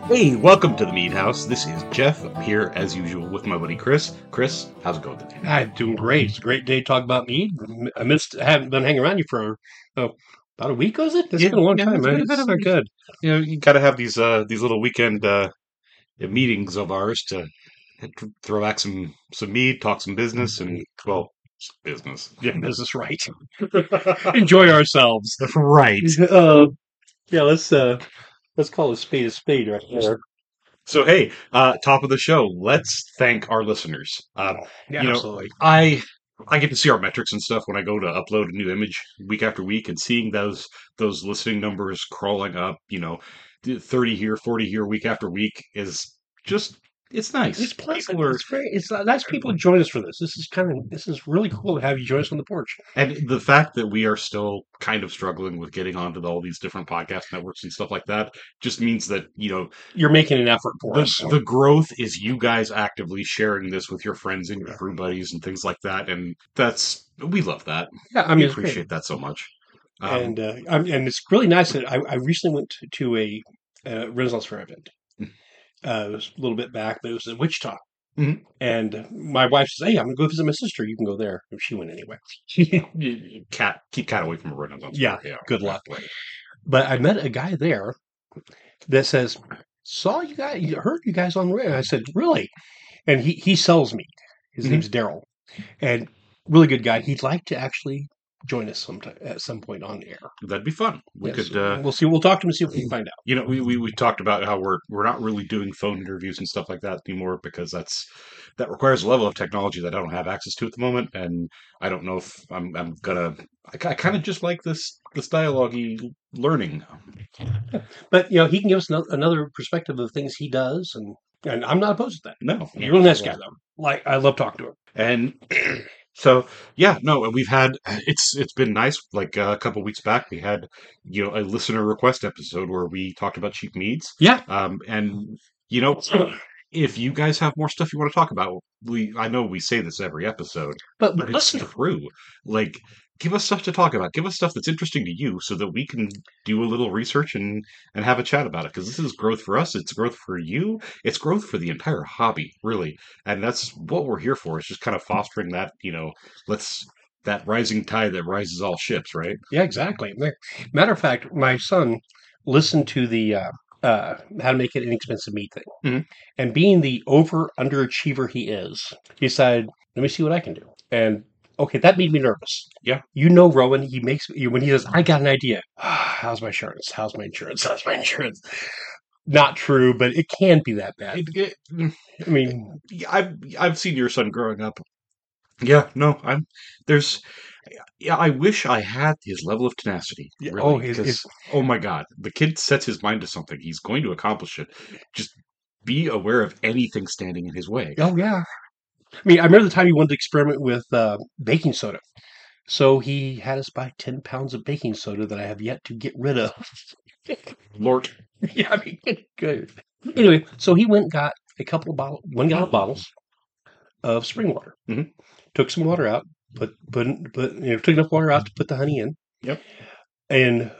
Hey, welcome to the Mead House. This is Jeff. I'm here as usual with my buddy Chris. Chris, how's it going today? I'm doing great. It's a great day to talk about mead. Haven't been hanging around you for about a week, was it? It's Yeah, been a long yeah, time, it's man. been a bit It's of not good. you got to have these little weekend meetings of ours to throw back some mead, talk some business, and well, business. Yeah, business right. Enjoy ourselves. Right. Yeah, let's call a spade right there. So hey, top of the show. Let's thank our listeners. Yeah, You know, absolutely. I get to see our metrics and stuff when I go to upload a new image week after week, and seeing those listening numbers crawling up. 30 here, 40 here, week after week is just it's nice. It's pleasant. People are, It's nice people join us for this. This is really cool to have you join us on the porch. and the fact that we are still kind of struggling with getting onto all these different podcast networks and stuff like that just means that You're making an effort for us. the growth is you guys actively sharing this with your friends and your crew buddies and things like that, and we love that. Yeah, I We mean it's great. appreciate that so much. And it's really nice that I recently went to a Renaissance Fair event. It was a little bit back, but it was in Wichita. Mhm. And my wife says, "Hey, I'm gonna go visit my sister. You can go there." And she went anyway. Keep cat away from a Renaissance Yeah, fair. Yeah, good luck. right. But I met a guy there that says, "Saw you guys, heard you guys on the radio." I said, "Really?" And he sells meat. His Mhm. name's Daryl, and really good guy. He'd like to actually join us sometime at some point on air. That'd be fun. We Yes, could. we'll see. We'll talk to him and see what we can find out. We talked about how we're not really doing phone interviews and stuff like that anymore because that requires a level of technology that I don't have access to at the moment, and I don't know if I'm gonna. I kind of just like this dialogue learning. But he can give us another perspective of things he does, and I'm not opposed to that. No, He's a really nice guy, though. Like I love talking to him. and so yeah, no, and we've had it's been nice. Like a couple weeks back, we had a listener request episode where we talked about cheap meads. Yeah, And you know, if you guys have more stuff you want to talk about, I know we say this every episode, but it's listen, true. Like, give us stuff to talk about. Give us stuff that's interesting to you, so that we can do a little research and have a chat about it. Because this is growth for us. It's growth for you. It's growth for the entire hobby, really. And that's what we're here for. Is just kind of fostering that. Let's that rising tide that rises all ships, right? yeah, exactly. Matter of fact, my son listened to the how to make it inexpensive meat thing, Mhm. and being the over underachiever he is, he decided, let me see what I can do. And okay, that made me nervous. Yeah. Rowan, he makes when he says, I got an idea. How's my insurance? How's my insurance? How's my insurance? Not true, but it can be that bad. I mean, I've seen your son growing up. Yeah, no, there's yeah, I wish I had his level of tenacity, yeah, really, his because oh my God, the kid sets his mind to something, he's going to accomplish it. Just be aware of anything standing in his way. oh yeah. I mean, I remember the time he wanted to experiment with baking soda. So he had us buy 10 pounds of baking soda that I have yet to get rid of. Lord, Yeah, I mean, good. Anyway, so he went and got a couple of 1 gallon bottles of spring water. Mhm. Took some water out, took enough water out to put the honey in, Yep. and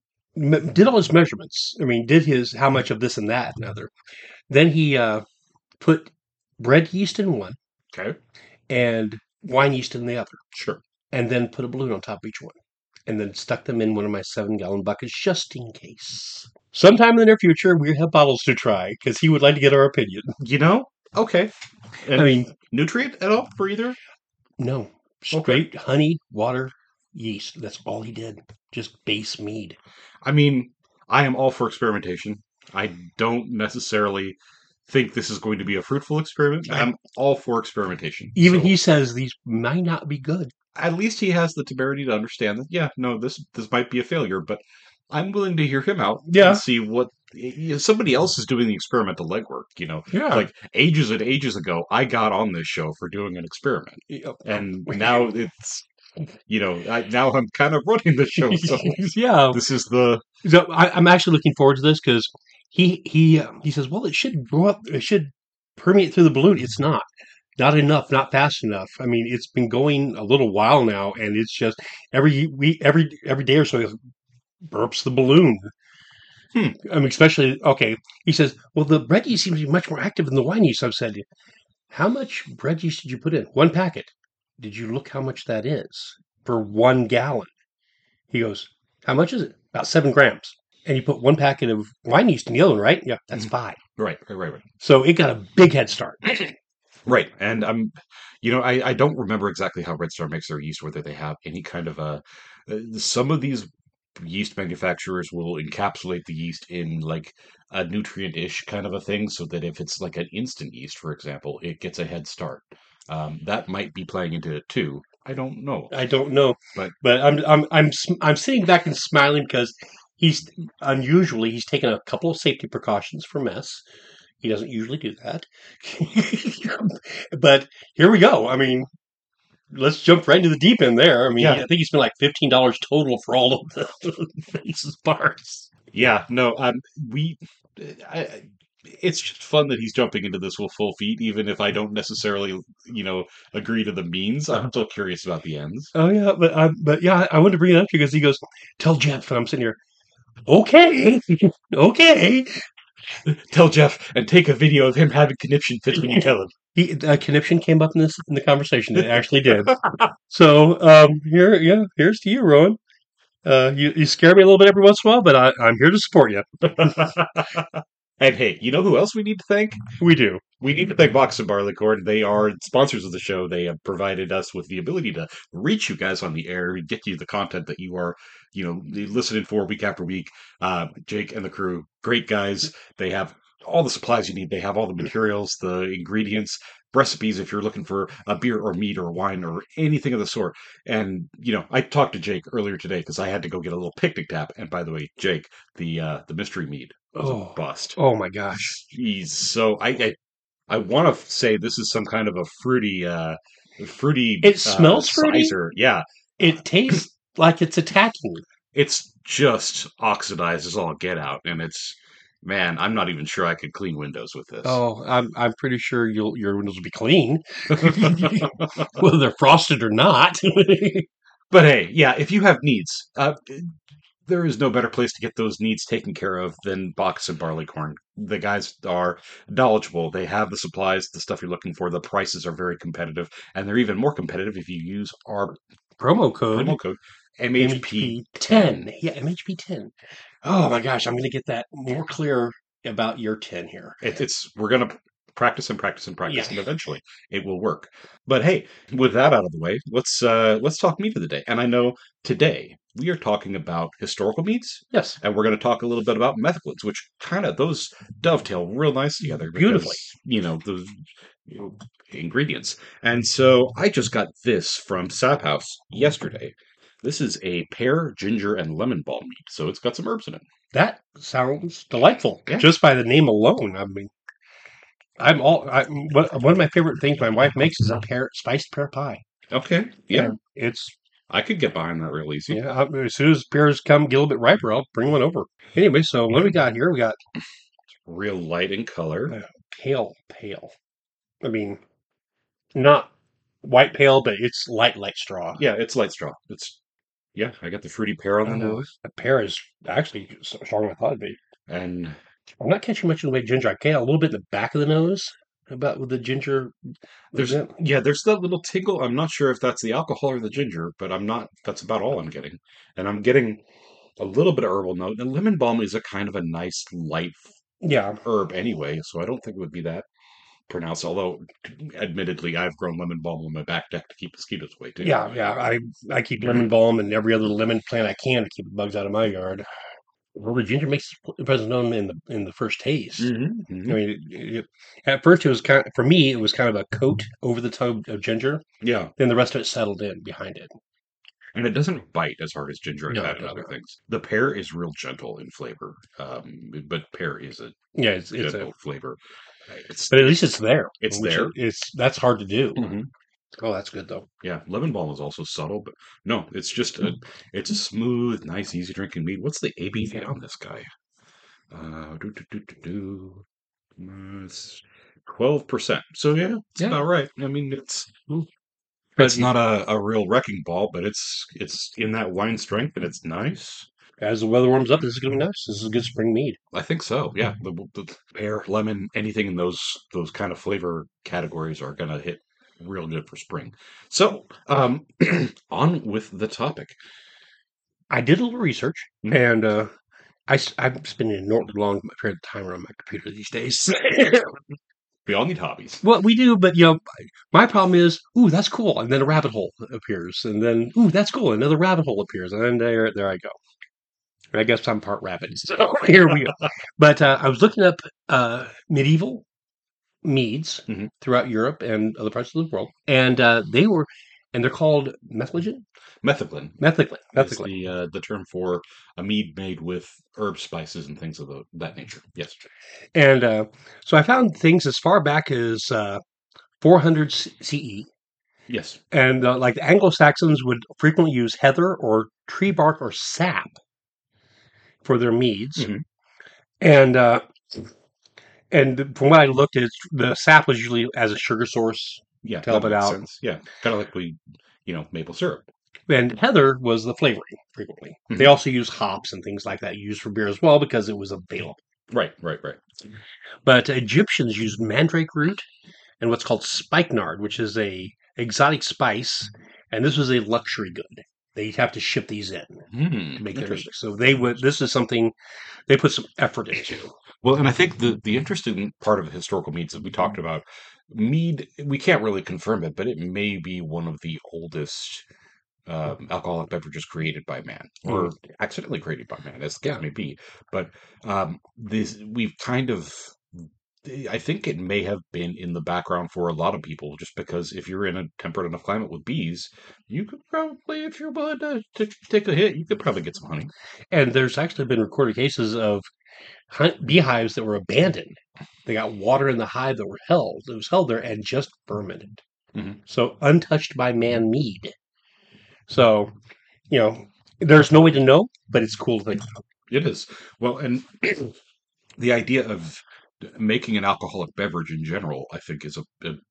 did all his measurements. I mean, did his how much of this and that and other. Then he put bread yeast in one Okay, and wine yeast in the other, sure. and then put a balloon on top of each one, and then stuck them in one of my 7 gallon buckets just in case. Sometime in the near future, we have bottles to try because he would like to get our opinion. You know, okay. I And mean, nutrient at all for either? no, straight honey, water, yeast. That's all he did. Just base mead. I mean, I am all for experimentation. I don't necessarily think this is going to be a fruitful experiment. I'm all for experimentation. Even So he says these might not be good. at least he has the temerity to understand that, yeah, no, this might be a failure, but I'm willing to hear him out and Yeah, see what somebody else is doing the experimental legwork. yeah. Like ages and ages ago, I got on this show for doing an experiment, and now it's now I'm kind of running the show. So Yeah. this is the So I'm actually looking forward to this because he says, well, it should grow up. It should permeate through the balloon. It's not enough, not fast enough. I mean, it's been going a little while now, and it's just every week, every day or so, it burps the balloon. Especially, okay. He says, well, the bread yeast seems to be much more active than the wine yeast. I've said, how much bread yeast did you put in? 1 packet. Did you look how much that is for 1 gallon? He goes, how much is it? About 7 grams. And you put 1 packet of wine yeast in the other one, right? Yeah, that's Mhm. 5. Right. So it got a big head start. Right. And I don't remember exactly how Red Star makes their yeast, whether they have any kind of some of these yeast manufacturers will encapsulate the yeast in like a nutrient-ish kind of a thing, so that if it's like an instant yeast, for example, it gets a head start. That might be playing into it too. I don't know, I don't know, but but I'm sitting back and smiling because he's unusually he's taken a couple of safety precautions for mess. He doesn't usually do that, but here we go. I mean, let's jump right into the deep end there. I mean, yeah, I think he spent like $15 total for all of the faces parts. yeah, no, we, I, it's just fun that he's jumping into this with full feet, even if I don't necessarily, agree to the means. I'm still curious about the ends. Oh yeah, but yeah, I wanted to bring it up because he goes, "Tell Jeff," and I'm sitting here. Okay, okay. Tell Jeff and take a video of him having conniption fits when you tell him. Conniption came up in the conversation. It actually did. So here's to you, Rowan. You scare me a little bit every once in a while, but I'm here to support you. And hey, you know who else we need to thank? We do. We need to thank Box and Barleycorn. They are sponsors of the show. They have provided us with the ability to reach you guys on the air, get you the content that you are, listening for week after week. Jake and the crew, great guys. They have all the supplies you need. They have all the materials, the ingredients, recipes if you're looking for a beer or meat or wine or anything of the sort. And I talked to Jake earlier today because I had to go get a little picnic tap. And by the way, Jake, the mystery mead was a Oh, bust. oh my gosh! Jeez, so I want to say this is some kind of a fruity It smells fruity. sizer. Yeah, It tastes like it's attacking. it's just oxidized as all get out, and man, I'm not even sure I could clean windows with this. Oh, I'm pretty sure your windows will be clean, whether they're frosted or not. But hey, yeah, if you have needs, there is no better place to get those needs taken care of than Box and Barleycorn. The guys are knowledgeable. They have the supplies, the stuff you're looking for. The prices are very competitive, and they're even more competitive if you use our Promo code promo code MHP10. MHP10. Yeah, MHP10. Oh my gosh, I'm going to get that more clear about your 10 here. We're gonna practice and practice and practice, Yeah. and eventually it will work. But hey, with that out of the way, let's talk meat of the day. And I know today we are talking about historical meats, Yes. and we're going to talk a little bit about methicalyds, which kind of those dovetail real nice together Beautifully. because those ingredients. And so I just got this from Sap House yesterday. This is a pear, ginger, and lemon balm meat, so it's got some herbs in it. That sounds delightful. Yeah. Just by the name alone. I mean, one of my favorite things my wife makes is a spiced pear pie. Okay, yeah, And it's I could get behind that real easy. yeah. As soon as pears get a little bit riper, I'll bring one over. Anyway, so what do we got here? We got Real light in color. pale. I mean, not white pale, but it's light straw. Yeah, it's light straw. I got the fruity pear on the nose, The pear is actually stronger than I thought it'd be. and I'm not catching much in the way of ginger. I get a little bit in the back of the nose about with the ginger. there's that little tingle. I'm not sure if that's the alcohol or the ginger, but I'm not. That's about all I'm getting, and I'm getting a little bit of herbal note. And lemon balm is a kind of a nice light Yeah, herb anyway, so I don't think it would be that pronounced. Although, admittedly, I've grown lemon balm on my back deck to keep mosquitoes away too. yeah. I keep lemon balm and every other lemon plant I can to keep the bugs out of my yard. Well, the ginger makes its presence known in the first taste. Mm-hmm, I mean, at first it was for me it was kind of a coat over the tongue of ginger. Yeah, Then the rest of it settled in behind it. and it doesn't bite as hard as ginger I've No, had in no, other no. things. The pear is real gentle in flavor, but pear is a Yeah, it's a, gentle flavor. It's but at least it's there. it's which there. That's hard to do. Mhm. Oh, that's good though. Yeah, lemon balm is also subtle, but no, it's a smooth, nice, easy drinking mead. What's the ABV on this guy? Do, do, do, do, do. It's 12%. So yeah, it's Yeah. about right. I mean, it's But not a real wrecking ball, but it's in that wine strength and it's nice. As the weather warms up, this is going to be nice. This is a good spring mead. I think so. Yeah, the pear, lemon, anything in those kind of flavor categories are gonna hit real good for spring. So, on with the topic. I did a little research, Mhm. and I'm spending an inordinately long period of time around my computer these days. We all need hobbies. Well, we do, but my problem is, ooh, that's cool, and then a rabbit hole appears, and then ooh, that's cool, another rabbit hole appears, and then there I go. And I guess I'm part rabbit, so here we go. But I was looking up medieval meads Mhm. throughout Europe and other parts of the world, and they're called metheglin. Metheglin Metheglin. is Metheglin. the term for a mead made with herb spices and things of that nature. Yes. And so I found things as far back as 400 CE. Yes. And like the Anglo Saxons would frequently use heather or tree bark or sap for their meads. Hmm. And from what I looked at, the sap was usually as a sugar source Yeah, to that help it makes out. sense. Yeah, kind of like maple syrup. And heather was the flavoring frequently. They Mhm. also use hops and things like that used for beer as well because it was available. Right, right, right. But Egyptians used mandrake root and what's called spikenard, which is a exotic spice, and this was a luxury good. They'd have to ship these in to make their meat. Interesting. So they would. This is something they put some effort into. Well, and I think the interesting part of historical meads that we talked about, mead, we can't really confirm it, but it may be one of the oldest alcoholic beverages created by man, Mm, or accidentally created by man, as the case yeah, may be. But this we've kind of. I think it may have been in the background for a lot of people, just because if you're in a temperate enough climate with bees, you could probably, if you're willing to take a hit, you could probably get some honey. and there's actually been recorded cases of beehives that were abandoned. They got water in the hive that were held. It was held there and just fermented. Hmm. So untouched by man mead. So you know, there's no way to know, but it's cool to think. It is. Well, and the idea of making an alcoholic beverage in general, I think, is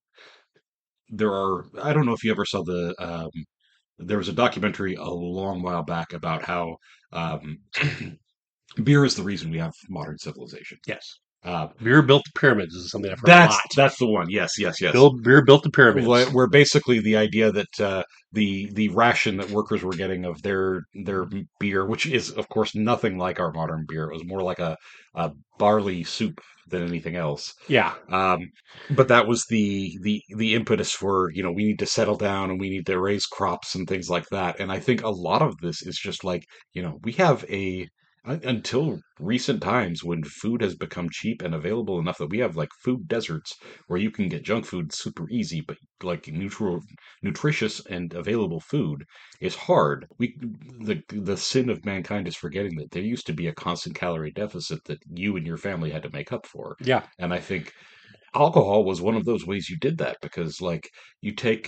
there are. I don't know if you ever saw there was a documentary a long while back about how um, beer is the reason we have modern civilization. Yes, Uh, beer built the pyramids is something I've heard a that's lot. that's the one. Yes, yes, yes. Beer built the pyramids. Where basically the idea that the ration that workers were getting of their beer, which is of course nothing like our modern beer, it was more like a barley soup than anything else. Yeah, Um, but that was the impetus for we need to settle down and we need to raise crops and things like that. And I think a lot of this is just like we have until recent times when food has become cheap and available enough that we have like food deserts where you can get junk food super easy, but like nutritious and available food is hard. The sin of mankind is forgetting that there used to be a constant calorie deficit that you and your family had to make up for. yeah, And I think alcohol was one of those ways you did that because like you take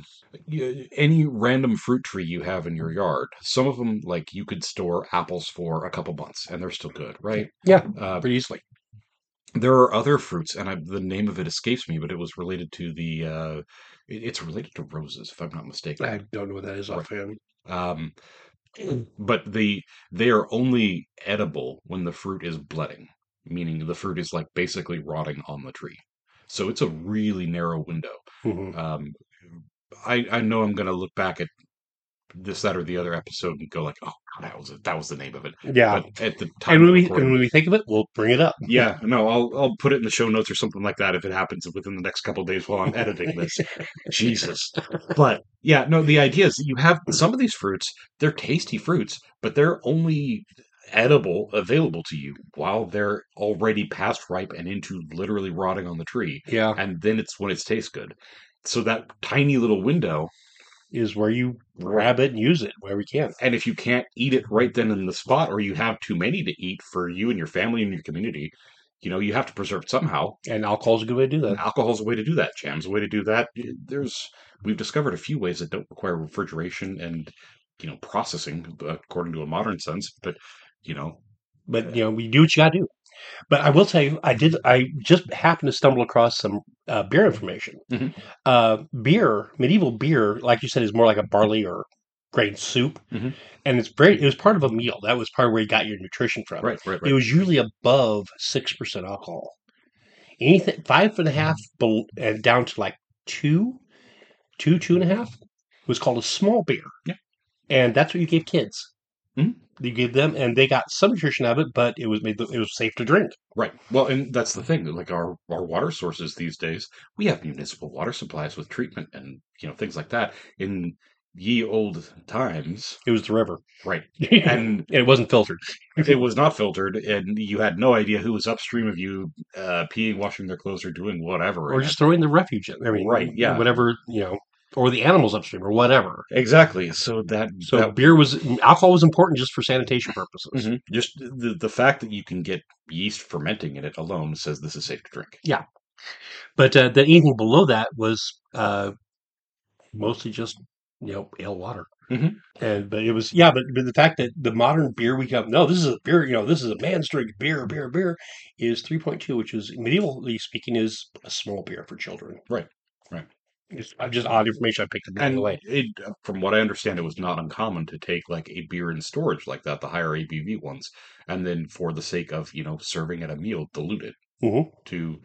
any random fruit tree you have in your yard, some of them like you could store apples for a couple months and they're still good, right? yeah, uh, pretty easily. there are other fruits, and the name of it escapes me, but it was related to it's related to roses, if I'm not mistaken. I don't know what that is Right. offhand. Um, but they are only edible when the fruit is blooding, meaning the fruit is like basically rotting on the tree. So it's a really narrow window. Hmm. Um, I know I'm going to look back at this, that, or the other episode and go like, oh, that was the name of it. Yeah, But at the and time of recording, when we think of it, we'll bring it up. yeah, no, I'll put it in the show notes or something like that if it happens within the next couple of days while I'm editing this. Jesus. But yeah, no, the idea is that you have some of these fruits, they're tasty fruits, but they're only edible available to you while they're already past ripe and into literally rotting on the tree. Yeah, And then it's when it tastes good. So that tiny little window, is where you grab it and use it where we can. and if you can't eat it right then in the spot, or you have too many to eat for you and your family and your community, you have to preserve it somehow. And alcohol's a good way to do that. And alcohol's a way to do that. Jam's a way to do that. We've discovered a few ways that don't require refrigeration and processing according to a modern sense. But you know, But we do what you got to do. But I will tell you, I just happened to stumble across some beer information. mhm. Medieval beer, like you said, is more like a barley or grain soup, Mhm. and it was part of a meal. That was part of where you got your nutrition from. Right, right, It right. was usually above 6% alcohol. Anything 5.5 and down to like two and a half was called a small beer, Yeah. and that's what you gave kids. Mhm. You gave them, and they got some nutrition out of it, but it was safe to drink. Right. Well, and that's the thing. Like our water sources these days, we have municipal water supplies with treatment and things like that. In ye old times, It was the river, right? and And it wasn't filtered. it was not filtered, and you had no idea who was upstream of you, peeing, washing their clothes, or doing whatever Or in it. just throwing the refuge in. I Right. mean, Yeah. whatever, or the animals upstream or whatever. Exactly. So that So that alcohol was important just for sanitation purposes. just the fact that you can get yeast fermenting in it alone says this is safe to drink. Yeah. But then anything below that was mostly just, ale water. Mhm. But it was, yeah, but the fact that the modern beer we have, no, this is a beer, this is a man's drink beer, is 3.2, which is medievally speaking is a small beer for children. Right. Right. It's just odd information I picked up along the And way. from what I understand, it was not uncommon to take like a beer in storage like that, the higher ABV ones, and then for the sake of serving at a meal, dilute it Hmm. to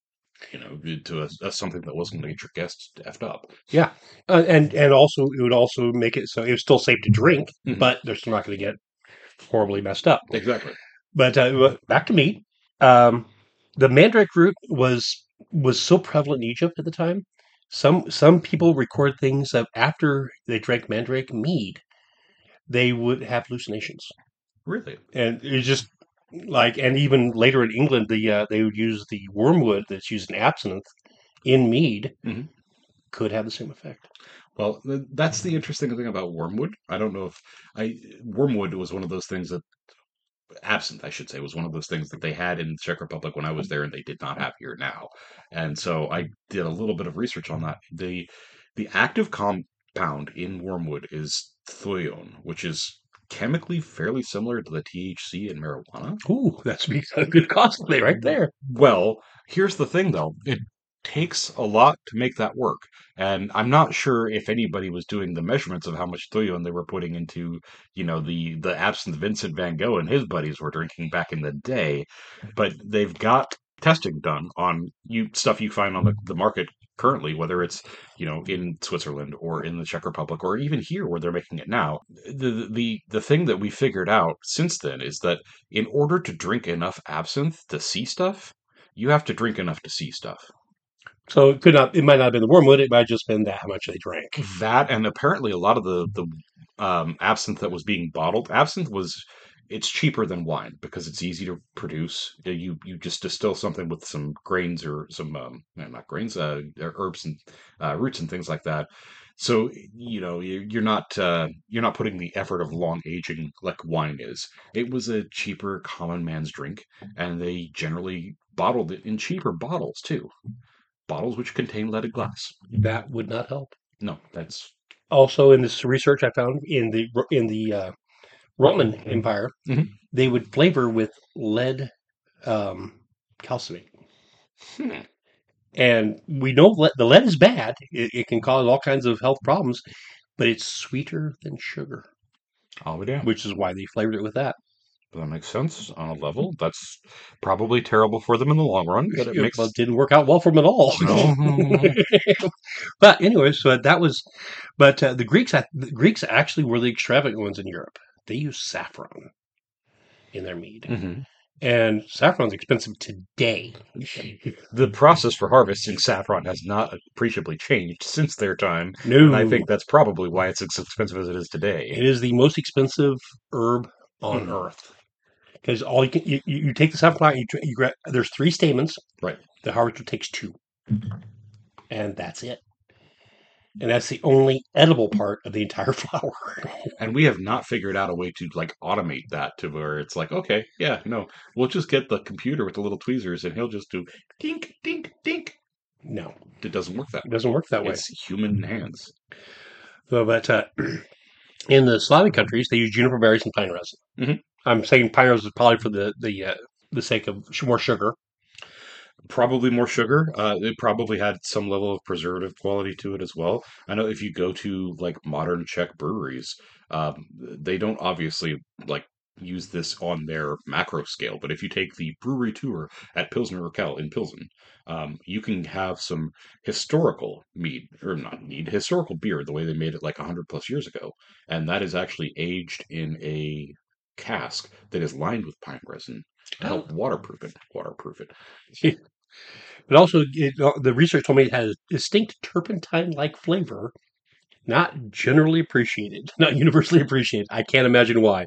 to something that wasn't going to get your guests effed up. Yeah, and also it would also make it so it was still safe to drink, Mhm. but they're still not going to get horribly messed up. Exactly. But back to meat. Um, the mandrake root was so prevalent in Egypt at the time. Some people record things of after they drank mandrake mead, they would have hallucinations, Really. and it's just like, and even later in England, they would use the wormwood that's used in absinthe in mead Mhm. could have the same effect. Well, that's the interesting thing about wormwood. I don't know if I wormwood was one of those things that absinthe, I should say, was one of those things that they had in the Czech Republic when I was there, and they did not have here now. And so I did a little bit of research on that. The active compound in wormwood is thuion, which is chemically fairly similar to the THC in marijuana. Ooh, that's a good cosplay right there. Well, here's the thing though. It takes a lot to make that work. And I'm not sure if anybody was doing the measurements of how much thuion they were putting into, the absinthe Vincent van Gogh and his buddies were drinking back in the day. But they've got testing done on stuff you find on the market currently, whether it's, in Switzerland or in the Czech Republic or even here where they're making it now. The thing that we figured out since then is that in order to drink enough absinthe to see stuff, you have to drink enough to see stuff. So it might not have been the wormwood, it might have just been that how much they drank. That and apparently a lot of the absinthe that was being bottled, it's cheaper than wine because it's easy to produce. You just distill something with some grains or some not grains, herbs and roots and things like that. So you're not putting the effort of long aging like wine is. It was a cheaper common man's drink, and they generally bottled it in cheaper bottles too. Bottles which contain leaded glass. That would not help. No, that's Also, in this research I found in the Roman Empire, Mhm. they would flavor with lead calcinate. Hmm. And we know the lead is bad. It can cause all kinds of health problems, but it's sweeter than sugar, Oh, yeah. which is why they flavored it with that. That makes sense on a level. That's probably terrible for them in the long run, but it makes Well, it didn't work out well for them at all. no. But anyway, so that was. But the Greeks actually were the extravagant ones in Europe. They used saffron in their mead, Mhm. and saffron's expensive today. The process for harvesting saffron has not appreciably changed since their time, and I No, think that's probably why it's as expensive as it is today. it is the most expensive herb on Mhm. earth because all you take the saffron out. There's 3 stamens. Right. The harvester takes 2, and that's it. And that's the only edible part of the entire flower. And we have not figured out a way to like automate that to where it's like, okay, yeah, no, we'll just get the computer with the little tweezers and he'll just do dink, dink, dink. No, It doesn't work that it way. doesn't work that way. It's human hands. So, but in the Slavic countries, they use juniper berries and pine resin. Mhm. I'm saying pine resin is probably for the sake of more sugar. Probably more sugar. It probably had some level of preservative quality to it as well. I know if you go to like modern Czech breweries, they don't obviously like use this on their macro scale. But if you take the brewery tour at Pilsner Urquell in Pilsen, you can have some historical mead or not mead, historical beer the way they made it like 100 plus years ago, and that is actually aged in a cask that is lined with pine resin to Oh. help waterproof it. Waterproof it. But also, the research told me it has a distinct turpentine-like flavor, not generally appreciated, not universally appreciated. I can't imagine why.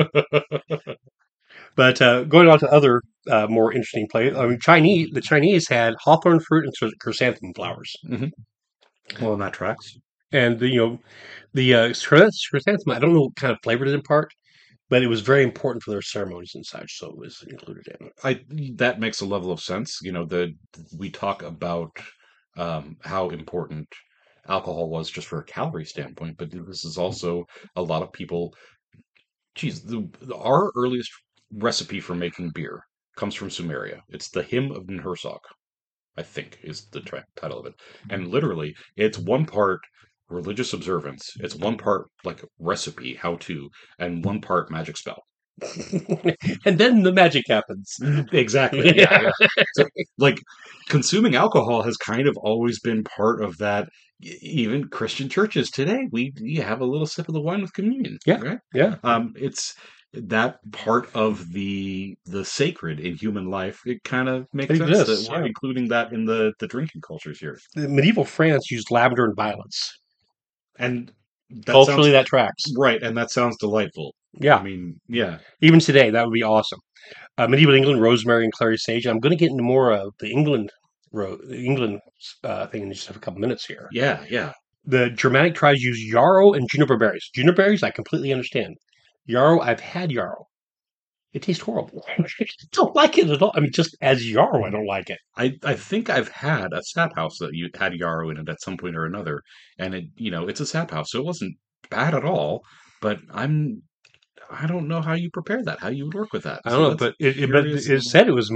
But going on to other more interesting play, I mean, the Chinese had hawthorn fruit and chrysanthemum flowers, Hmm. Well, and that tracks. and the chrysanthemum. I don't know what kind of flavor it impart, but it was very important for their ceremonies and such, so it was included in it. That makes a level of sense. We talk about how important alcohol was just for a calorie standpoint, but this is also a lot of people. Geez, our earliest recipe for making beer comes from Sumeria. It's the Hymn of Nhersok, I think, is the title of it. And literally, it's one part religious observance, it's one part like recipe, how to, and one part magic spell. And then the magic happens. Exactly. Yeah, yeah. So, like, consuming alcohol has kind of always been part of that. Even Christian churches today, we have a little sip of the wine with communion, Yeah, right? yeah, It's that part of the sacred in human life. It kind of makes it sense that exists. we're Yeah, including that in the drinking cultures here. the medieval France used lavender and violets. And that Culturally, sounds that tracks. right, and that sounds delightful. I Yeah, mean, yeah, even today, that would be awesome. Medieval England, rosemary and clary sage. I'm going to get into more of the England thing in just a couple minutes here. yeah, yeah. The Germanic tribes use yarrow and juniper berries. Juniper berries, I completely understand. Yarrow, I've had yarrow. It tastes horrible. I don't like it at all. I mean, just as yarrow, I don't like it. I think I've had a sap house that you had yarrow in it at some point or another, and it's a sap house, so it wasn't bad at all. But I don't know how you prepare that, how you would work with that. I don't So know, that's but a but curious it little. said it was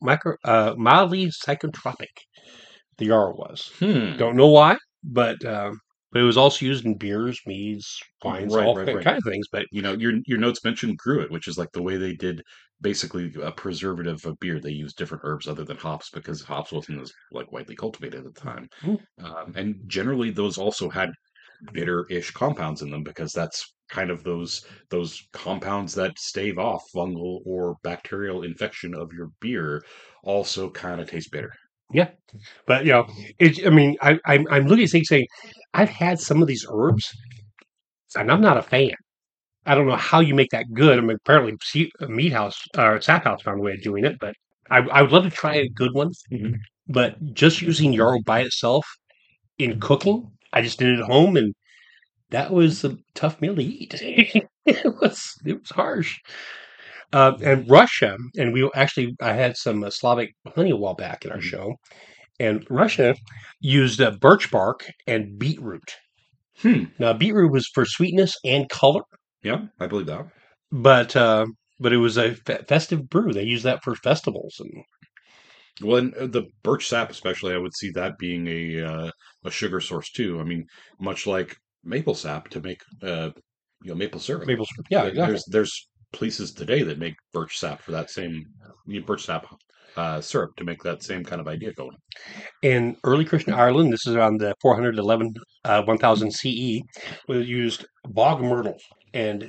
mildly psychotropic. The yarrow was. Hmm. Don't know why, but it was also used in beers, meads, wines, Right, all right, right. kind of things. But Your notes mentioned gruit, which is like the way they did basically a preservative of beer. They used different herbs other than hops because hops wasn't as like widely cultivated at the time, mm, and generally those also had bitter-ish compounds in them because that's kind of those compounds that stave off fungal or bacterial infection of your beer also kind of taste bitter. yeah, but I mean, I'm looking at things saying, I've had some of these herbs, and I'm not a fan. I don't know how you make that good. I mean, apparently, Meat House or Sap House found a way of doing it, but I would love to try a good one. Mhm. But just using yarrow by itself in cooking, I just did it at home, and that was a tough meal to eat. It was harsh. And Russia, and I had some Slavic honey a while back in our Mhm. show, and Russia used birch bark and beetroot. Hmm. Now, beetroot was for sweetness and color, Yeah, I believe that. but uh, but it was a festive brew. They use that for festivals, and Well, and the birch sap, especially, I would see that being a sugar source too. I mean, much like maple sap to make maple syrup. maple syrup. Yeah, exactly. There's places today that make birch sap for that same birch sap syrup to make that same kind of idea going. In early Christian Ireland, this is around the 411 1000 CE, was used bog myrtle. And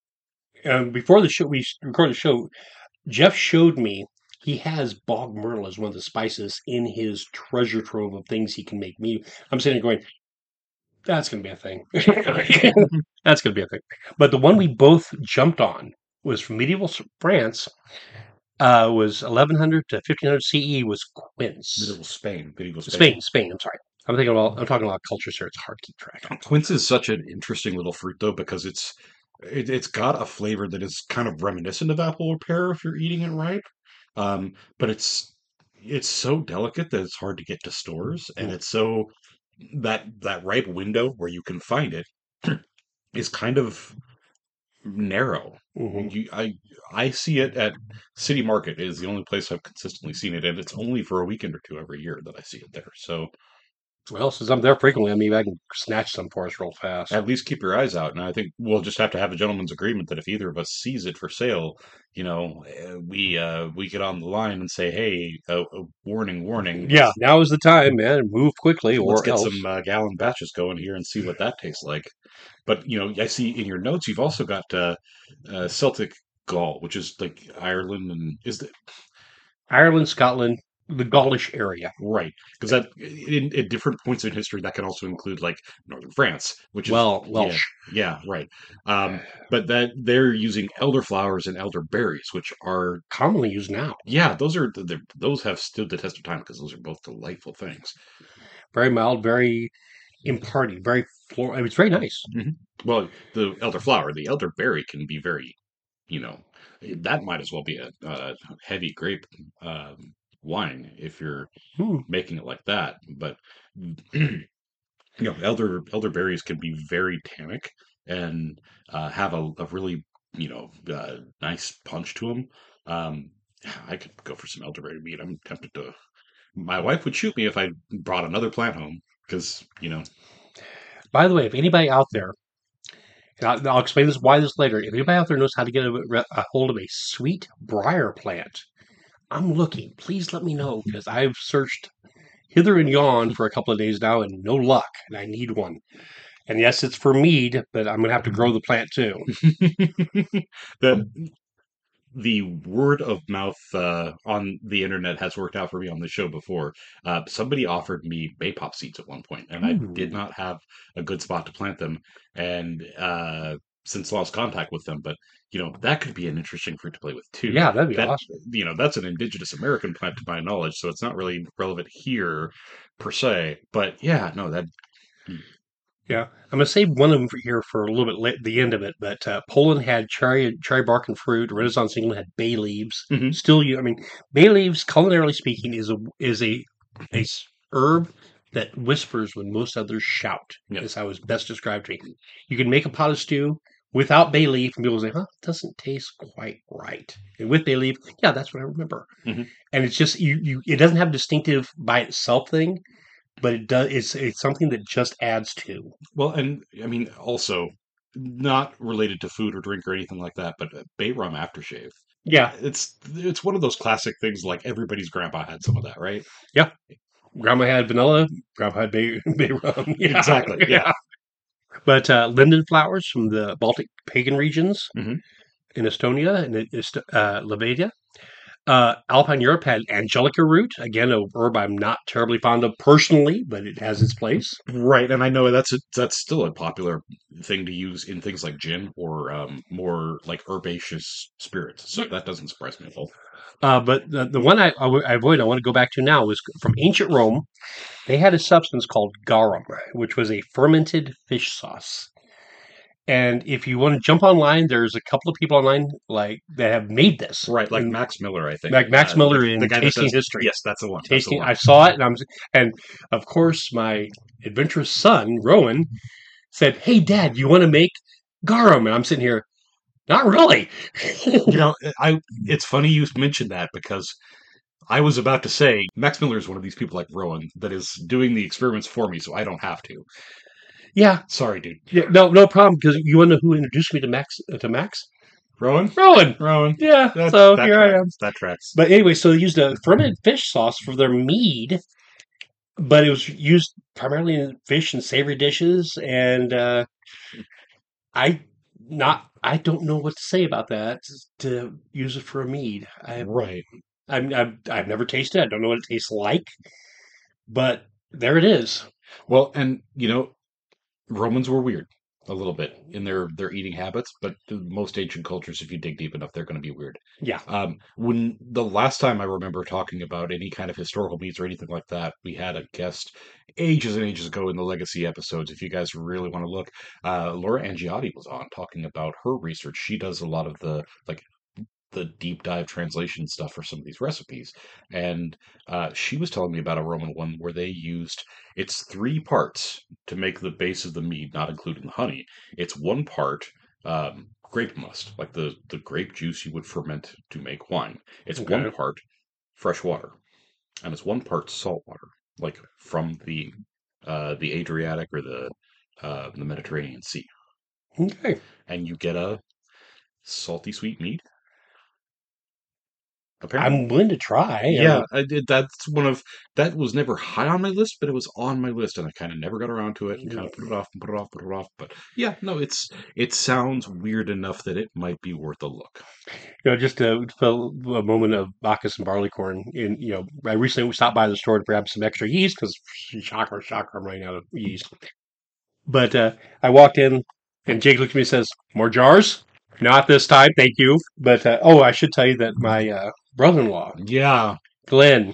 before the show, we recorded the show. Jeff showed me he has bog myrtle as one of the spices in his treasure trove of things he can make me. I'm sitting there going, that's going to be a thing. That's going to be a thing. But the one we both jumped on was from medieval France. Was 1100 to 1500 CE was quince. Medieval Spain. Spain. I'm sorry. I'm talking about cultures here. It's hard to keep track. Quince is such an interesting little fruit though because it's got a flavor that is kind of reminiscent of apple or pear if you're eating it right. But it's so delicate that it's hard to get to stores, and Mm. it's so that ripe window where you can find it is kind of narrow. Hmm. I see it at City Market is the only place I've consistently seen it, and it's only for a weekend or two every year that I see it there. So Well, since I'm there frequently, I mean, I can snatch some for us real fast. at least keep your eyes out. And I think we'll just have to have a gentleman's agreement that if either of us sees it for sale, we get on the line and say, "Hey, warning, warning! Yeah, now is the time, man. Move quickly, Let's or get else. some gallon batches going here and see what that tastes like." But I see in your notes you've also got Celtic Gaul, which is like Ireland, and is the Ireland, Scotland, the Gaulish area. right because that in different points in history that can also include like northern France, which is Well, yeah, Welsh, yeah, right. But that they're using elderflowers and elderberries, which are commonly used now. yeah, those have stood the test of time because those are both delightful things. Very mild, very imparting, very floral. It's very nice. Hmm. Well, the elderflower, the elderberry can be very you know, that might as well be a heavy grape wine if you're Hmm. making it like that. But elderberries can be very tannic and have a really nice punch to them. Um, I could go for some elderberry meat. I'm tempted to. My wife would shoot me if I brought another plant home because By the way, if anybody out there, and I'll explain this later. If anybody out there knows how to get a hold of a sweet briar plant, I'm looking. Please let me know because I've searched hither and yon for a couple of days now and no luck, and I need one. And yes, it's for mead, but I'm gonna have to grow the plant too. the the word of mouth on the internet has worked out for me on the show before. Somebody offered me bay pop seeds at one point, and I did Ooh. not have a good spot to plant them, and since lost contact with them. But that could be an interesting fruit to play with too. Yeah, that'd be That awesome. that's an indigenous American plant to my knowledge, so it's not really relevant here per se. But yeah, no, that Yeah, I'm gonna save one of them for here for a little bit late, the end of it. But Poland had cherry bark and fruit. Renaissance England had bay leaves. mhm, Still, I mean, bay leaves, culinarily speaking, is a herb that whispers when most others shout. yeah. Is how it's best described to me. You can make a pot of stew without bay leaf, and people say, "Huh, it doesn't taste quite right." And with bay leaf, yeah, that's what I remember. Mhm. And it's just it doesn't have a distinctive by itself thing, but it does. It's something that just adds to. Well, and I mean, also not related to food or drink or anything like that, but bay rum aftershave. Yeah, It's one of those classic things. Like everybody's grandpa had some of that, right? yeah. Grandma had vanilla. Grandpa had bay rum. Yeah, Exactly. Yeah. yeah. But linden flowers from the Baltic pagan regions Hmm. in Estonia and Latvia. Alpine Europe had angelica root. Again, a herb I'm not terribly fond of personally, but it has its place. Right, and I know that's still a popular thing to use in things like gin or more like herbaceous spirits. So that doesn't surprise me at all. But the one I avoid, I want to go back to now, was from ancient Rome. They had a substance called garum, which was a fermented fish sauce. And if you want to jump online, there's a couple of people online like that have made this. Right, like And Max Miller, I think. like Max Miller The in guy that Tasting does. History. Yes, that's the one. That's the Tasting, one. I saw it, and of course my adventurous son Rowan said, "Hey, Dad, you want to make garum?" And I'm sitting here, not really. You know, I. It's funny you mentioned that because I was about to say Max Miller is one of these people like Rowan that is doing the experiments for me, so I don't have to. Yeah, Sorry, dude. yeah, no problem. Because you want to know who introduced me to Max? Rowan. Rowan. Rowan. Yeah, That so that here I am. tracks. That tracks. But anyway, so they used a fermented fish sauce for their mead, but it was used primarily in fish and savory dishes. And I I don't know what to say about that to use it for a mead. Right. I've never tasted it. I don't know what it tastes like, but there it is. Well, and Romans were weird a little bit in their eating habits, but most ancient cultures, if you dig deep enough, they're going to be weird. Yeah. When the last time I remember talking about any kind of historical meats or anything like that, we had a guest ages and ages ago in the Legacy episodes. If you guys really want to look, Laura Angiotti was on talking about her research. She does a lot of the deep dive translation stuff for some of these recipes. And she was telling me about a Roman one where they used it's three parts to make the base of the mead, not including the honey. It's one part grape must, like the grape juice you would ferment to make wine. It's one Okay. part fresh water, and it's one part salt water, like from the Adriatic or the Mediterranean Sea, Okay. and you get a salty sweet mead. Apparently, I'm willing to try. I yeah, mean, I did. That was never high on my list, but it was on my list, and I kind of never got around to it, and kind of put it off and put it off, put it off. But yeah, no, it sounds weird enough that it might be worth a look. just a moment of Bacchus and barleycorn. I recently stopped by the store to grab some extra yeast because shocker, shocker, I'm running out of yeast. But I walked in, and Jake looked at me and says, "More jars? Not this time, thank you." But I should tell you that my brother-in-law, Yeah, Glenn,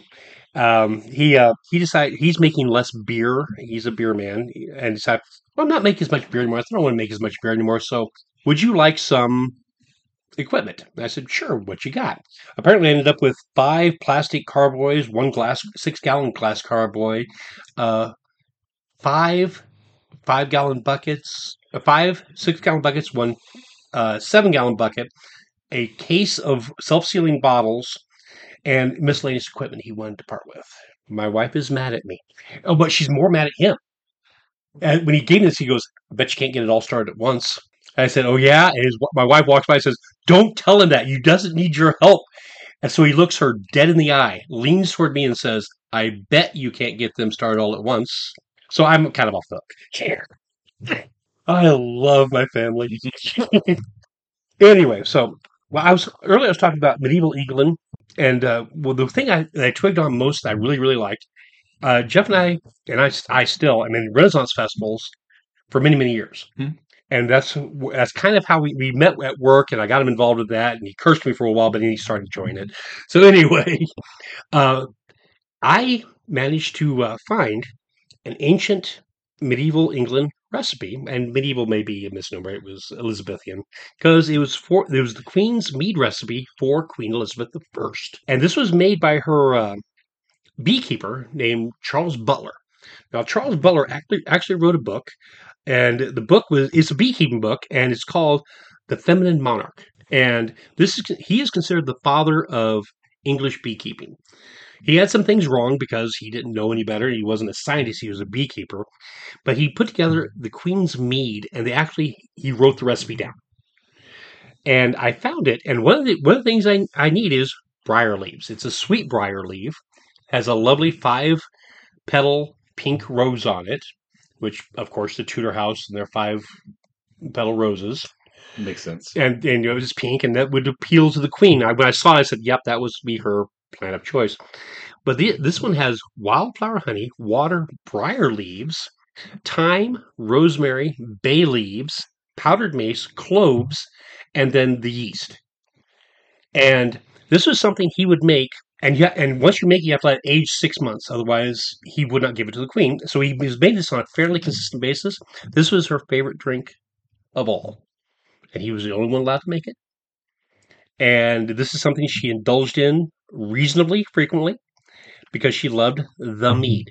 he decided he's making less beer. He's a beer man, and decided, well, I'm not making as much beer anymore. I don't want to make as much beer anymore. So, would you like some equipment? And I said, sure. What you got? Apparently, I ended up with 5 plastic carboys, one glass, 6-gallon glass carboy, uh, five 5-gallon buckets, 5 6-gallon buckets, one 7-gallon bucket, a case of self-sealing bottles, and miscellaneous equipment he wanted to part with. My wife is mad at me. Oh, but she's more mad at him. And when he gave me this, he goes, I bet you can't get it all started at once. I said, oh, yeah. And my wife walks by and says, don't tell him that. He doesn't need your help. And so he looks her dead in the eye, leans toward me, and says, I bet you can't get them started all at once. So I'm kind of off the hook. I love my family. Anyway, so I was talking about medieval England, and the thing I twigged on most that I really really liked. Jeff and I still, I mean, Renaissance festivals for many many years, Hmm. and that's kind of how we met at work, and I got him involved with that, and he cursed me for a while, but then he started enjoying it. So anyway, uh, I managed to find an ancient medieval England recipe, and medieval may be a misnomer. It was Elizabethan because it was the Queen's mead recipe for Queen Elizabeth I, and this was made by her beekeeper named Charles Butler. Now, Charles Butler actually wrote a book, and the book it's a beekeeping book, and it's called The Feminine Monarch. And he is considered the father of English beekeeping. He had some things wrong because he didn't know any better. He wasn't a scientist; he was a beekeeper. But he put together the Queen's Mead, and he wrote the recipe down. And I found it, and one of the things I need is briar leaves. It's a sweet briar leaf, has a lovely 5 petal pink rose on it, which of course the Tudor house and their 5 petal roses, makes sense. and it was pink, and that would appeal to the Queen. When I saw it, I said, "Yep, that was be her plant of choice." But this one has wildflower honey, water, briar leaves, thyme, rosemary, bay leaves, powdered mace, cloves, and then the yeast. And this was something he would make. And once you make it, you have to let it age 6 months. Otherwise, he would not give it to the queen. So he was made this on a fairly consistent basis. This was her favorite drink of all. And he was the only one allowed to make it. And this is something she indulged in reasonably frequently because she loved the mead.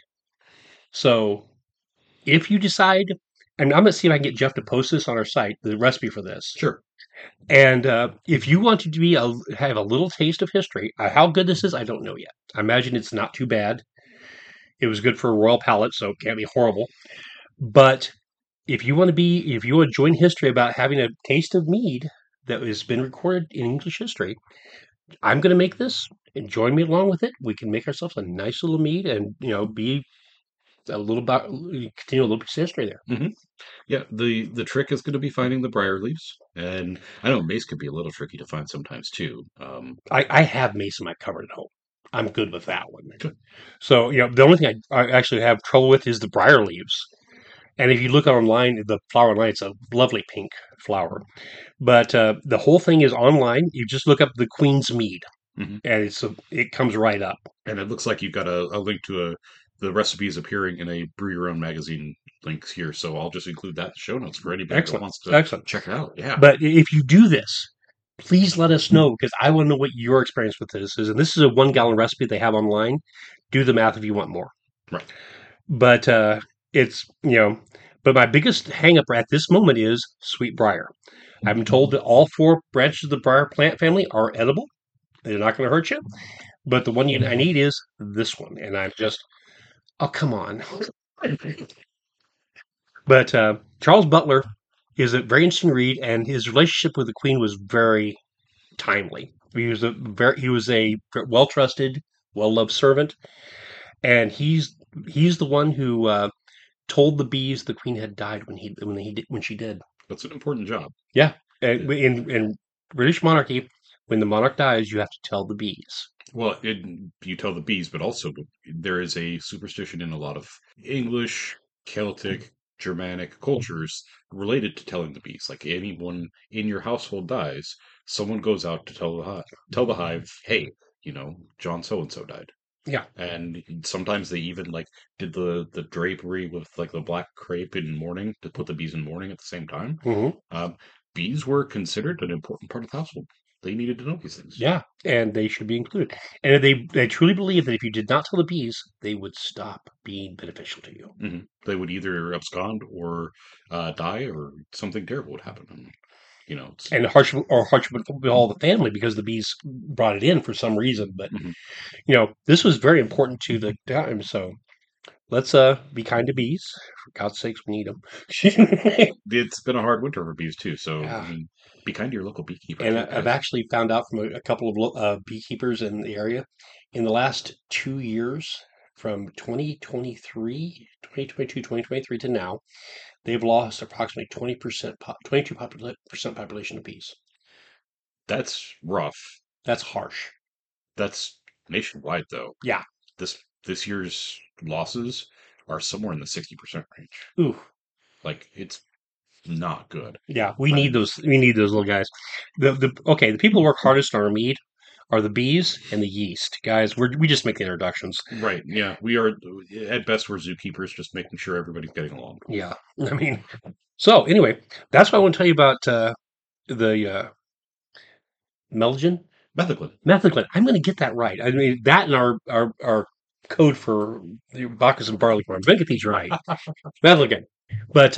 So if you decide, and I'm going to see if I can get Jeff to post this on our site, the recipe for this. Sure. And if you want to have a little taste of history, how good this is, I don't know yet. I imagine it's not too bad. It was good for a royal palate, so it can't be horrible. But if you want to join history about having a taste of mead that has been recorded in English history, I'm going to make this and join me along with it. We can make ourselves a nice little mead and be a little about continue a little piece of history there. Hmm. Yeah, the trick is going to be finding the briar leaves, and I know mace can be a little tricky to find sometimes too. I have mace in my cupboard at home. I'm good with that one. Good. So the only thing I actually have trouble with is the briar leaves. And if you look online, the flower online, it's a lovely pink flower. But the whole thing is online. You just look up the Queen's Mead, Hmm. and it comes right up. And it looks like you've got a link to the recipes appearing in a Brew Your Own magazine links here, so I'll just include that in the show notes for anybody that Excellent, wants to excellent. check it out. Yeah, But if you do this, please let us know because I want to know what your experience with this is. And this is a 1-gallon recipe they have online. Do the math if you want more. right. But it's But my biggest hangup at this moment is sweet briar. I'm told that all four branches of the briar plant family are edible. They're not going to hurt you. But the one I need is this one. And I'm just, oh, come on. But Charles Butler is a very interesting read, and his relationship with the Queen was very timely. He was a well trusted, well loved servant, and he's the one who told the bees the Queen had died when she did. That's an important job. Yeah, in British monarchy, when the monarch dies, you have to tell the bees. Well, you tell the bees, but also there is a superstition in a lot of English, Celtic, Germanic cultures related to telling the bees. Like anyone in your household dies, someone goes out to tell the hive, hey, John so and so died. Yeah. And sometimes they even like did the drapery with like the black crepe in mourning to put the bees in mourning at the same time. Hmm. Um, Bees were considered an important part of the household. They needed to know these things. Yeah, and they should be included. And they truly believe that if you did not tell the bees, they would stop being beneficial to you. They would either abscond or die, or something terrible would happen. And, And hardship would befall the family because the bees brought it in for some reason. But mhm. this was very important to the time. So let's be kind to bees. For God's sakes, we need them. It's been a hard winter for bees too. So I Yeah. mean, be kind to your local beekeeper And too, I've guys. actually found out from a couple of beekeepers in the area in the last 2 years, from 2023 to now, they've lost approximately 20%, 22% population of bees. That's rough. That's harsh. That's nationwide though. Yeah. This year's losses are somewhere in the 60% range. Ooh. Like it's not good. Yeah. We need Um, those. We need those little guys. The people who work hardest on our mead are the bees and the yeast guys. We just make the introductions. right. Yeah. We are at best we're zookeepers, just making sure everybody's getting along. Yeah. I mean, so anyway, that's what I want to tell you about the Melgen. Methicillin. Methicillin. I'm going to get that right. I mean, that and our code for the Bacchus and Barleycorn. I'm going to get these right. Methicillin. But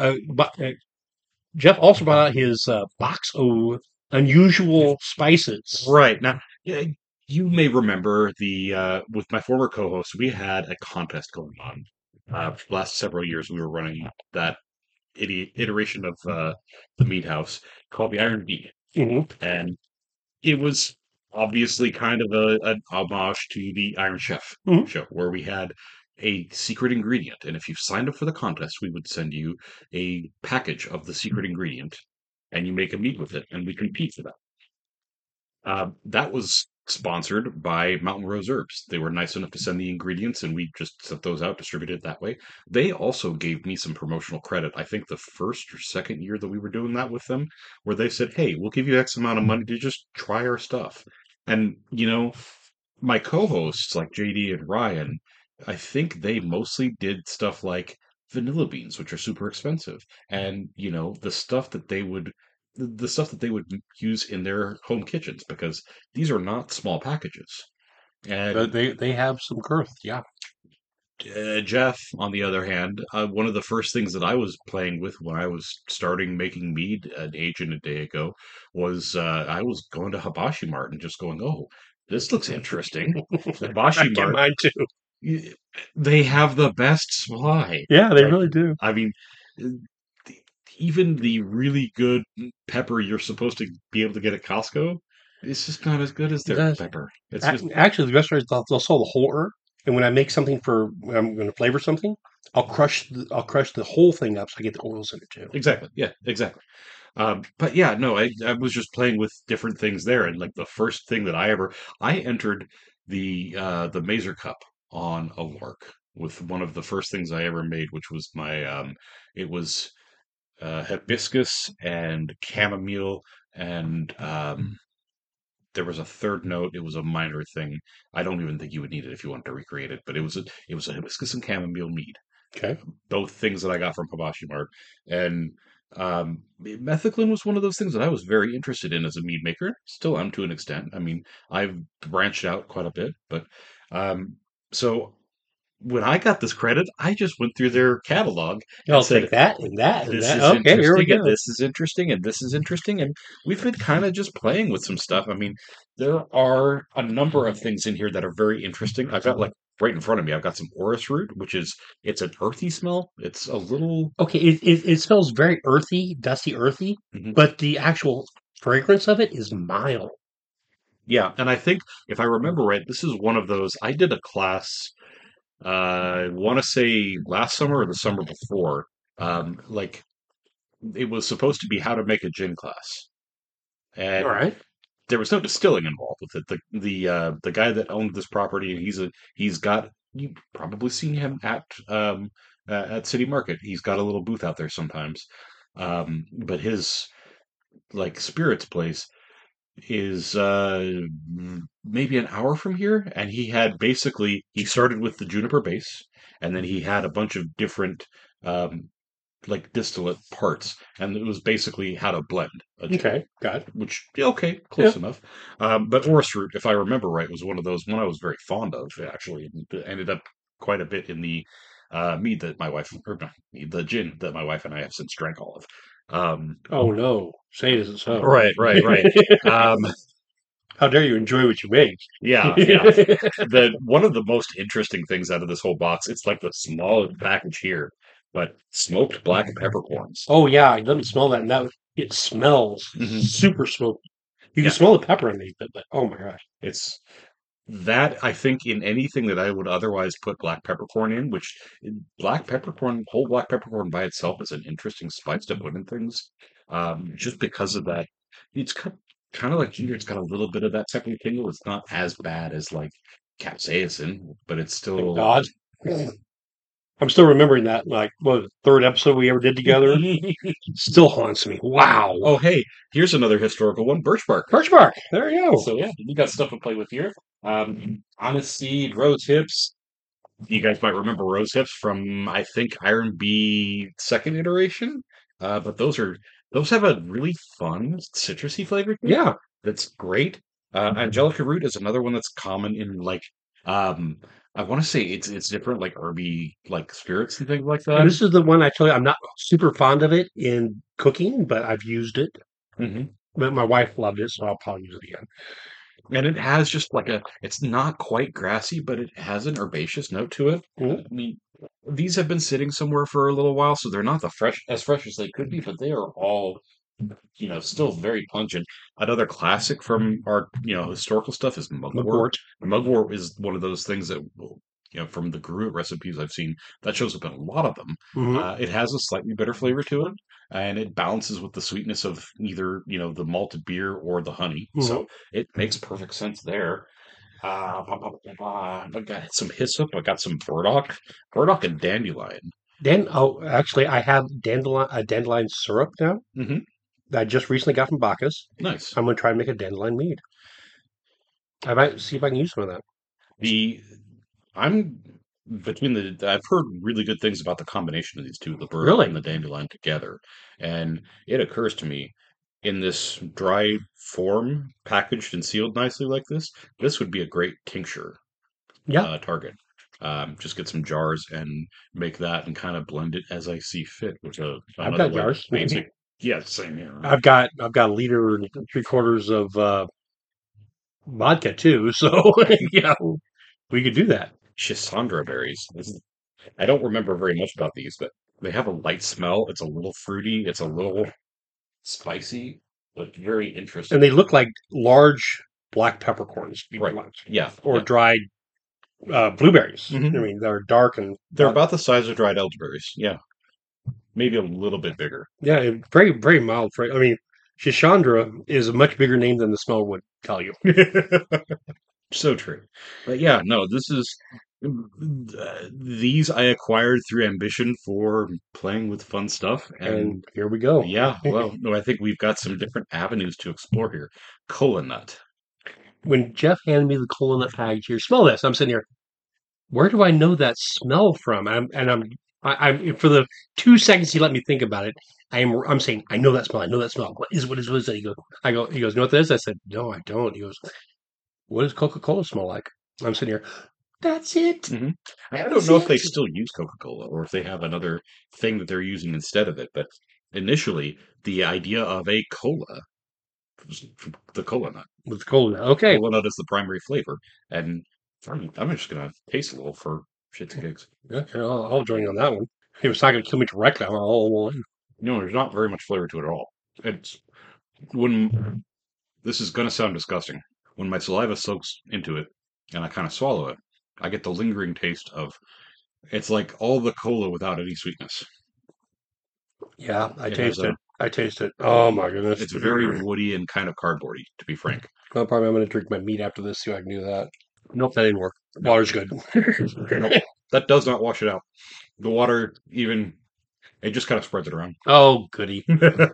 Jeff also brought out his box of unusual spices. Right. Now, yeah, you may remember the with my former co-host, we had a contest going on. Last several years, we were running that iteration of the Meat House called the Iron Bee, Hmm. and it was obviously kind of an homage to the Iron Chef Hmm. show, where we had a secret ingredient, and if you signed up for the contest, we would send you a package of the secret ingredient, and you make a meat with it, and we compete for that. That was sponsored by Mountain Rose Herbs. They were nice enough to send the ingredients, and we just sent those out, distributed that way. They also gave me some promotional credit. I think the first or second year that we were doing that with them, where they said, "Hey, we'll give you X amount of money to just try our stuff." And my co-hosts like JD and Ryan, I think they mostly did stuff like vanilla beans, which are super expensive, and the stuff that they would use in their home kitchens, because these are not small packages. But And they have some girth. Yeah. Jeff, on the other hand, one of the first things that I was playing with when I was starting making mead an age and a day ago was I was going to Hibashi Mart and just going, "Oh, this looks interesting." I Hibashi get Mart, mine too. they have the best supply. Yeah, they Like, really do. I mean, uh, even the really good pepper you're supposed to be able to get at Costco, it's just not as good as their That's pepper. It's just actually the best way is they'll sell the whole herb. And when I make something for when I'm going to flavor something, I'll crush the whole thing up so I get the oils in it too. exactly, yeah, exactly. But yeah, no, I was just playing with different things there, and like the first thing that I entered the Mazer Cup on a lark with one of the first things I ever made, which was my it was hibiscus and chamomile, and there was a third note. It was a minor thing. I don't even think you would need it if you wanted to recreate it, but it was a hibiscus and chamomile mead. Okay. Both things that I got from Hibashi Mart, and Methicillin was one of those things that I was very interested in as a mead maker. Still am to an extent. I mean, I've branched out quite a bit, but um, so when I got this credit, I just went through their catalog and I'll said, take that and that and this that. is Okay, here we interesting, and go. this is interesting, and this is interesting. And we've been kind of just playing with some stuff. I mean, there are a number of things in here that are very interesting. I've got like right in front of me, I've got some orris root, which is it's an earthy smell. It's a little Okay, it smells very earthy, dusty, earthy, mhm. but the actual fragrance of it is mild. Yeah, and I think if I remember right, this is one of those. I did a class. I want to say last summer or the summer before. Like it was supposed to be how to make a gin class, All and right. there was no distilling involved with it. The guy that owned this property, he's got you've probably seen him at City Market. He's got a little booth out there sometimes. But his like spirits place is maybe an hour from here, and he had basically he started with the juniper base, and then he had a bunch of different um, like distillate parts, and it was basically how to blend a gin. Okay, got it. Which yeah, okay, Yeah. close enough. But orris root, if I remember right, was one of those one I was very fond of. Actually, it ended up quite a bit in the mead that my wife, or not mead, the gin that my wife and I have since drank all of. Um, Oh no, say it isn't so. right. Um, How dare you enjoy what you make? yeah. The one of the most interesting things out of this whole box, it's like the smallest package here, but smoked black peppercorns. Oh yeah, let me smell that. And that it smells Hmm. super smoky. You can Yeah, smell the pepper underneath it, but oh my gosh. it's that I think in anything that I would otherwise put black peppercorn in, which black peppercorn, whole black peppercorn by itself is an interesting spice to put in things, just because of that. It's kind of like ginger. It's got a little bit of that peppery tingle. It's not as bad as like capsaicin, but it's Thank still. God. I'm still remembering that, like, what, the third episode we ever did together? Still haunts me. Wow. Oh, hey, here's another historical one, birch bark. Birch bark. There you go. So yeah, we got stuff to play with here. Honest seed, rose hips. You guys might remember rose hips from I think Iron B second iteration. But those have a really fun citrusy flavor to it. Yeah. That's great. Angelica root is another one that's common in like um I want to say it's different like herby like spirits and things like And that. this is the one I tell you, I'm not super fond of it in cooking, but I've used it. Hmm. But my wife loved it, so I'll probably use it again. And it has just like it's not quite grassy, but it has an herbaceous note to it. Mhm. I mean, these have been sitting somewhere for a little while, so they're not as fresh as they could be, but they are all, still very pungent. Another classic from our, historical stuff is mugwort. McWort. Mugwort is one of those things that will, from the Gruit recipes I've seen, that shows up in a lot of them. Hmm. It has a slightly bitter flavor to it, and it balances with the sweetness of either, the malted beer or the honey. Hmm. So it makes perfect sense there. I got some hyssop. I got some burdock and dandelion. Oh, actually, I have dandelion syrup now Hmm. that I just recently got from Bacchus. Nice. I'm going to try and make a dandelion mead. I might see if I can use some of that. The I'm between the I've heard really good things about the combination of these two, the burdock and Really? the dandelion together, and it occurs to me in this dry form, packaged and sealed nicely like this would be a great tincture Yeah, target. Just get some jars and make that and kind of blend it as I see fit, which I've another got like jars. basic. Yeah, same here. I've got a liter and three quarters of vodka too. So yeah, we could do that. Chisandra berries. I don't remember very much about these, but they have a light smell. It's a little fruity. It's a little spicy, but very And interesting. they look like large black peppercorns, Right. Yeah. or Yeah. dried blueberries. I Hmm. mean, they're dark and They're about the size of dried elderberries. Yeah. Maybe a little bit bigger. yeah, very very mild. I mean, Shishandra is a much bigger name than the smell would tell you. So true. But yeah, no, this is these I acquired through ambition for playing with fun stuff. And And here we go. yeah, well, no, I think we've got some different avenues to explore here. Kola nut. When Jeff handed me the cola nut package here, smell this. I'm sitting here. Where do I know that smell from? I'm for the 2 seconds he let me think about it. I'm saying I know that smell. I know that smell. What is that? He goes. You know what that is? I said no, I don't. He goes. What does Coca Cola smell like? I'm sitting here. That's it. Hmm. I don't That's know if they it. still use Coca-Cola or if they have another thing that they're using instead of it, but initially the idea of a cola was the cola nut. With cola. Okay. Cola nut is the primary flavor, and I'm just gonna taste a little for shits and gigs. Okay, I'll join you on that one. If it's not going to kill me directly, I'll in. No, there's not very much flavor to it at all. It's when this is gonna sound disgusting. When my saliva soaks into it and I kind of swallow it, I get the lingering taste of it's like all the cola without any sweetness. Yeah, I It has taste a it. I taste it. Oh my goodness. it's very woody and kind of cardboardy, to be frank. Well, probably I'm going to drink my meat after this, see if I can do that. Nope, that didn't work. No, Water's good. nope, that does not wash it out. The water even it just kind of spreads it around. Oh, goody.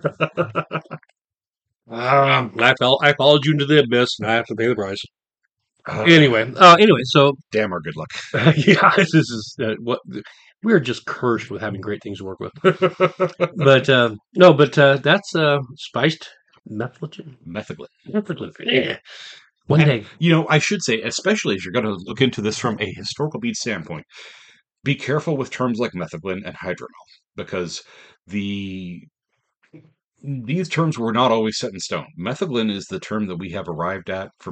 I followed you into the abyss, and I have to pay the price. Anyway, so Damn our good luck. yeah, this is what we're just cursed with having great things to work with. But no, but that's spiced methylgen. Methylene. Yeah. One day. You know, I should say, especially as you're going to look into this from a historical bead standpoint, be careful with terms like methylene and hydromel because the these terms were not always set in stone. Methylene is the term that we have arrived at for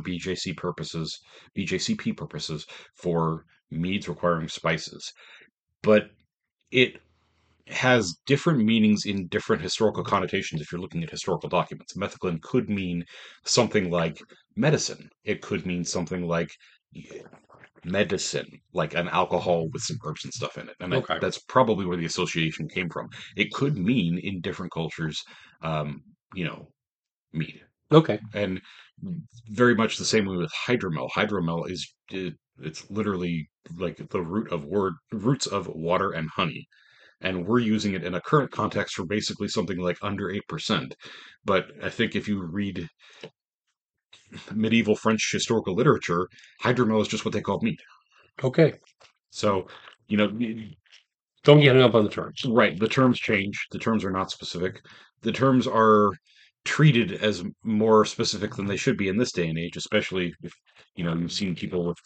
BJCP purposes for meads requiring spices, but it has different meanings in different historical connotations if you're looking at historical documents. Methylene could mean something like medicine. It could mean something like medicine, like an alcohol with some herbs and stuff in it. And Okay. that's probably where the association came from. It could mean in different cultures, um, you know, mead. Okay. And very much the same way with hydromel. Hydromel is it's literally like the roots of water and honey, and we're using it in a current context for basically something like under 8%. But I think if you read medieval French historical literature, hydromel is just what they called mead. Okay. So, you know, Don't get hung up on the terms. right, the terms change. The terms are not specific. The terms are treated as more specific than they should be in this day and age, especially if, you know, you've seen people with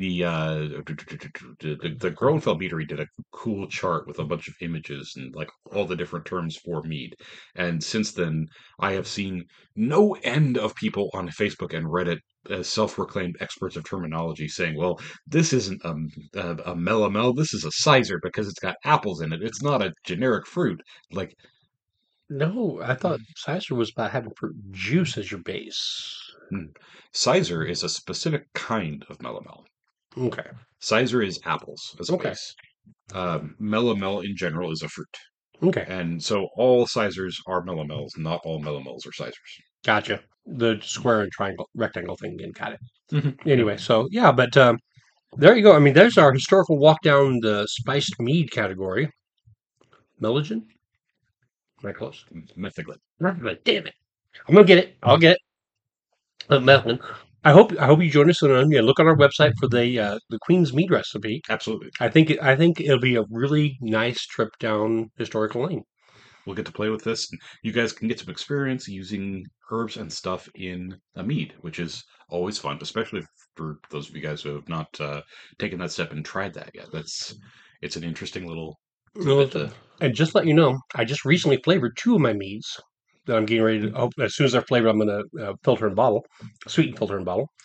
the Groenfeld Meadery did a cool chart with a bunch of images and like all the different terms for mead. And since then, I have seen no end of people on Facebook and Reddit as self-proclaimed experts of terminology saying, well, this isn't a melomel, this is a sizer because it's got apples in it. It's not a generic fruit. Like, No, I thought cider was about having fruit juice as your base. sizer is a specific kind of melomel. Okay. Sizer is apples as a Okay. base. Melomel in general is a fruit. Okay. And so all sizers are melomels, not all melomels are sizers. Gotcha. The square and triangle, rectangle thing again. Got it. Mhm. Anyway, so yeah, but there you go. I mean, there's our historical walk down the spiced mead category. Melogen? Am I close? Methylene. Damn it. I'm gonna get it. I'll get it. Melon. I hope you join us on look on our website for the Queen's mead recipe. Absolutely. I think it'll be a really nice trip down historical lane. We'll get to play with this. You guys can get some experience using herbs and stuff in a mead, which is always fun, especially for those of you guys who have not taken that step and tried that yet. It's an interesting little bit to And just let you know, I just recently flavored 2 of my meads that I'm getting ready to. Oh, as soon as they're flavored, I'm going to filter and bottle, sweeten, filter and bottle.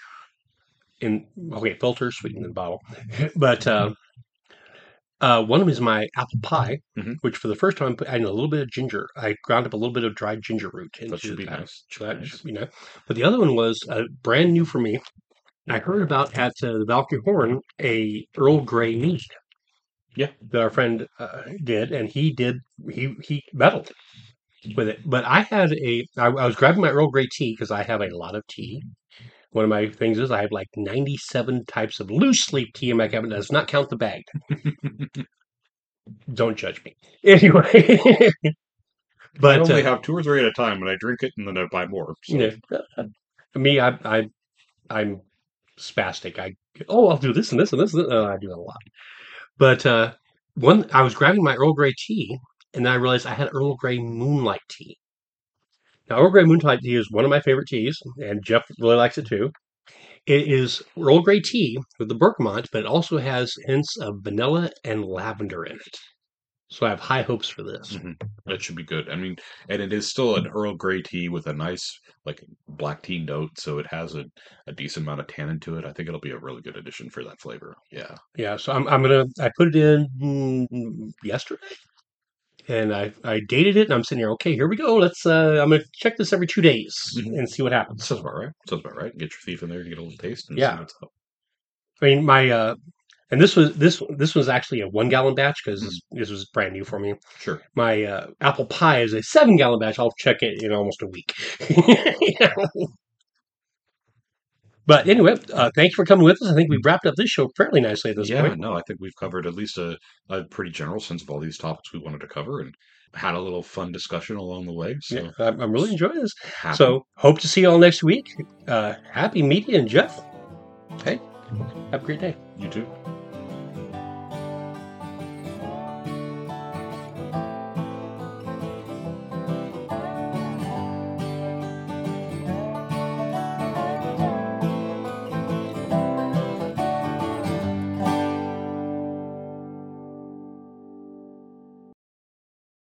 Filter, sweeten, and bottle. But one of them is my apple pie, Mhm. which for the first time I added a little bit of ginger. I ground up a little bit of dried ginger root into that should be nice. that should be nice. But the other one was brand new for me. I heard about at the Valkyrie Horn a Earl Grey mead. Yeah. That our friend did, and he meddled with it. But I had I was grabbing my Earl Grey tea because I have a lot of tea. One of my things is I have like 97 types of loose leaf tea in my cabinet. Does not count the bagged. Don't judge me. Anyway, I but only have 2 or 3 at a time, and I drink it, and then I buy more. So. you know, me, I'm spastic. I'll do this and this and this. I do it a lot. But I was grabbing my Earl Grey tea, and then I realized I had Earl Grey Moonlight tea. Now, Earl Grey Moonlight tea is one of my favorite teas, and Jeff really likes it too. It is Earl Grey tea with the bergamot, but it also has hints of vanilla and lavender in it. So I have high hopes for this. That should be good. I mean, and it is still an Earl Grey tea with a nice, like, black tea note, so it has a decent amount of tannin to it. I think it'll be a really good addition for that flavor. Yeah. Yeah, so I put it in yesterday, and I dated it, and I'm sitting here. Okay, here we go. Let's. I'm gonna check this every 2 days and see what happens. Sounds about right. Sounds about right. Get your thief in there to get a little taste and Yeah. see what's up. I mean, my and this was actually a 1 gallon batch because this was brand new for me. Sure. My apple pie is a 7 gallon batch. I'll check it in almost a week. But anyway, thank you for coming with us. I think we've wrapped up this show fairly nicely at this Yeah, point. no, I think we've covered at least a pretty general sense of all these topics we wanted to cover and had a little fun discussion along the way. So Yeah, I'm really enjoying this. happy. So hope to see you all next week. Happy meeting, and Jeff. Hey, have a great day. You too.